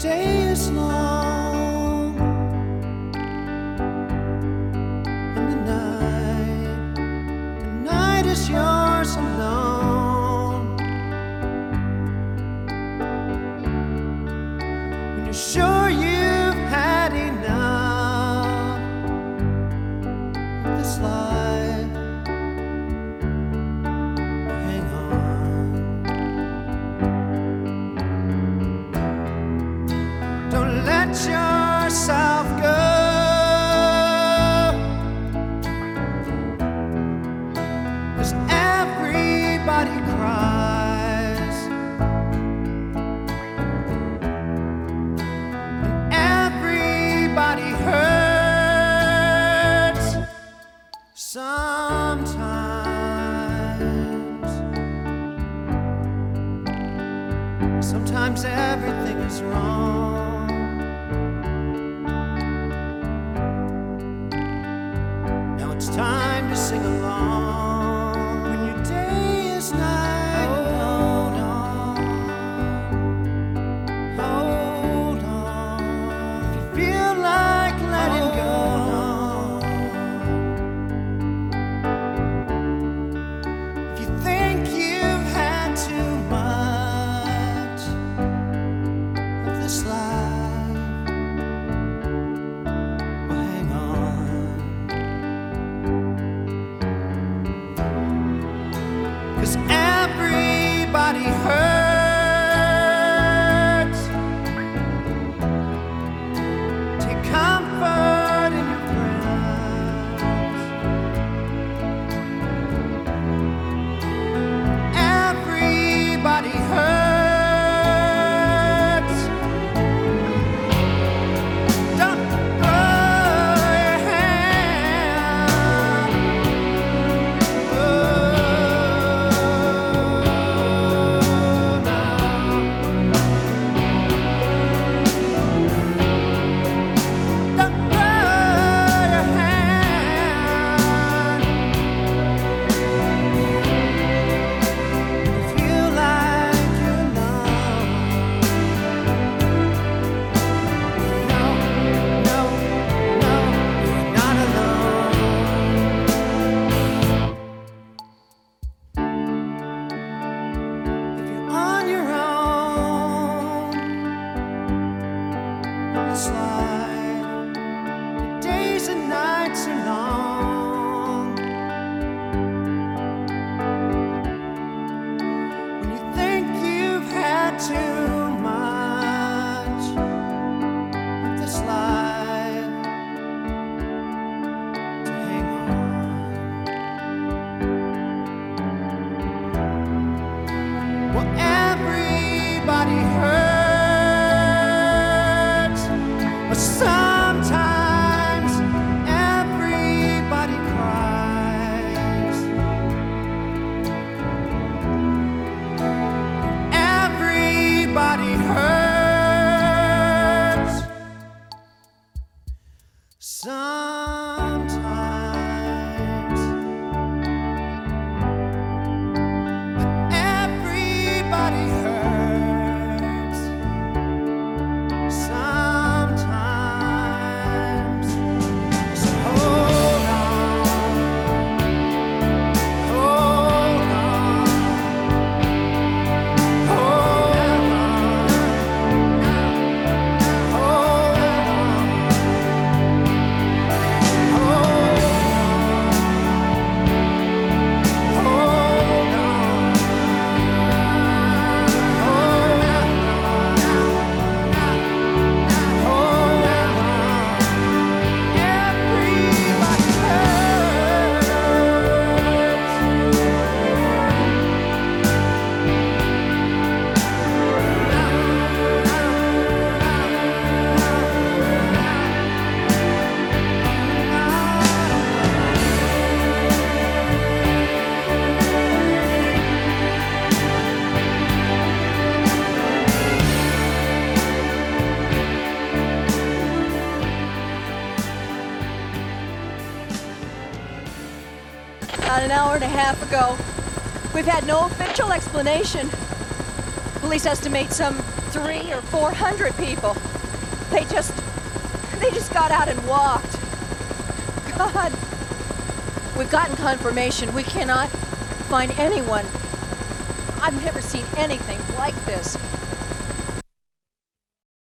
day is long and the night is yours alone. When you're sure you've had enough of this life, hang on. Don't let yourself go. 'Cause everybody cries and everybody hurts sometimes. Sometimes everything is wrong. Now it's time to sing along. When your day is night, hold on, hold on. If you feel like letting go, if you think you've had too much of this life, well, hang on. 'Cause everybody hurts. Take comfort in your friends. Everybody hurts. Don't throw your hand. Oh, no. Don't throw your hand. Feel like you're alone. No, no, no, you're not alone. If you're on your own on this life, your days and nights are long. When you think you've had too much of this life, to hang on. Well, everybody hurts, but sometimes everybody cries. Everybody hurts sometimes. But everybody hurts sometimes. So hold on, hold on, hold on, hold on, About an hour and a half ago. We've had no official explanation. Police estimate some 300 or 400 people. They just got out and walked. God. We've gotten confirmation. We cannot find anyone. I've never seen anything like this.